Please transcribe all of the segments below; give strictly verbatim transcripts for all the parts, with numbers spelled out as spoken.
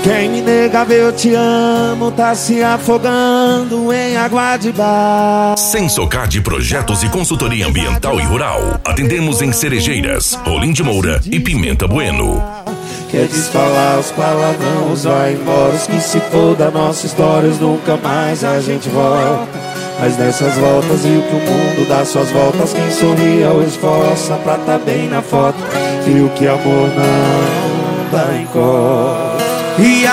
Quem me nega ver eu te amo tá se afogando em água de bar. Sensocard Projetos e Consultoria Ambiental e Rural. Atendemos em Cerejeiras, Rolim de Moura e Pimenta Bueno. Quer desfalar os palavrões, vai embora. Os que se for da nossa história, nunca mais a gente volta. Mas dessas voltas viu que o mundo dá suas voltas. Quem sorria ou esforça pra tá bem na foto, viu que amor não dá em cor. E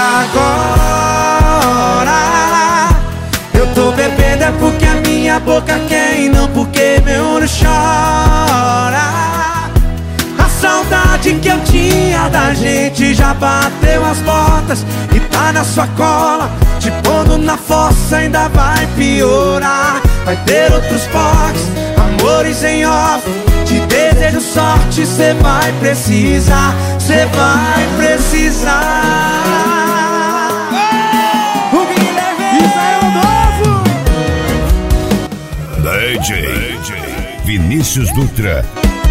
agora eu tô bebendo é porque a minha boca quer e não porque meu olho chora. A saudade que eu tinha da gente já bateu as portas e tá na sua cola, te pondo na fossa ainda vai piorar. Vai ter outros pocs, amores em off. Te desejo sorte, cê vai precisar, cê vai precisar. O Guilherme, isso é o novo D J Vinícius Dutra.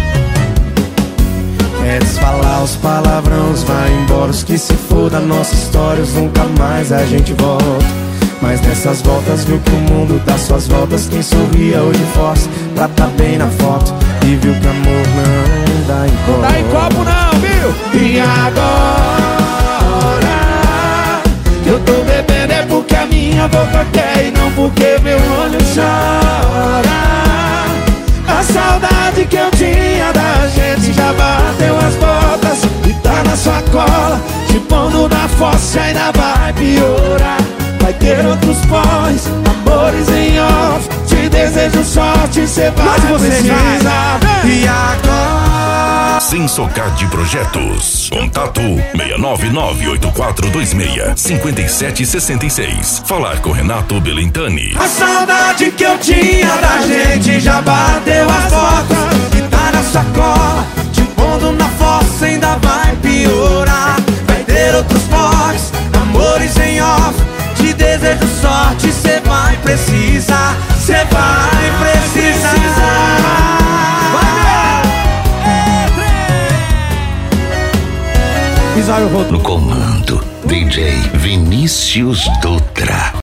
Quer desfalar os palavrões, vai embora. Os que se for da nossa história, nunca mais a gente volta. Mas nessas voltas viu que o mundo dá suas voltas. Quem sorria hoje força pra tá bem na foto e viu que amor não dá em copo. Não dá em copo não, viu? E agora eu tô bebendo é porque a minha boca quer e não porque meu olho chora. A saudade que eu tinha da gente já bateu as botas e tá na sua cola, te pondo na fossa ainda vai piorar. Vai ter outros pós, amores em off. Te desejo sorte, cê vai precisar. E agora Sensocard Projetos. Contato seis nove nove oito quatro dois seis cinco sete seis seis. Falar com Renato Belintani. a saudade que eu tinha da gente já bateu as portas e tá na sacola, te pondo na fossa ainda vai piorar. Vai ter outros pocs, amores em off. Te desejo sorte, cê vai precisar, cê vai precisar. Pisar o rodo. No comando, D J Vinícius Dutra.